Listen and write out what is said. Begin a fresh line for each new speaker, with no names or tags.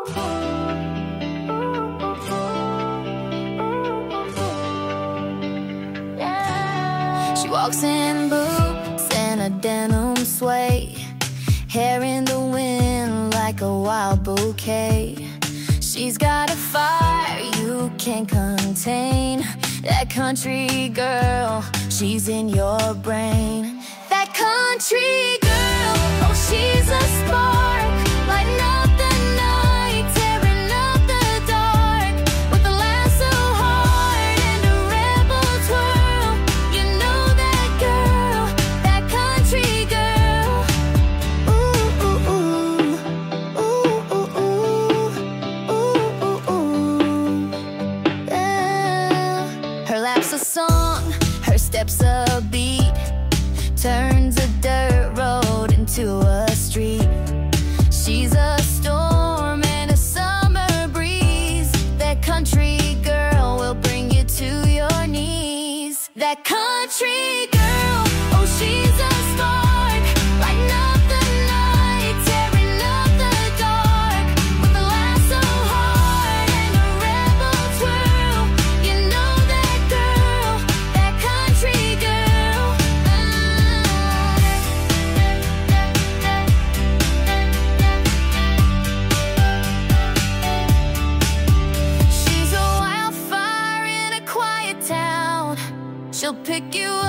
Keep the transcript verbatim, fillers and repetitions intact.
She walks in boots and a denim suede, hair in the wind like a wild bouquet. She's got a fire you can't contain. That country girl, she's in your brain. That country girl, oh she's a spark, lighting up the night, tearing up the dark, with a lasso heart and a rebel twirl. You know that girl, that country girl. Ooh, ooh, ooh, ooh, ooh, ooh, ooh, ooh, yeah. Her lap's a song, her steps a beat, turns a dirt road into a street. She's a storm and a summer breeze. That country girl will bring you to your knees. That country girl, oh she's a spark, lighting up the night, tearing up the dark, with a lasso heart and a rebel twirl. You know that girl, that country girl. She's a wildfire in a quiet town. She'll pick you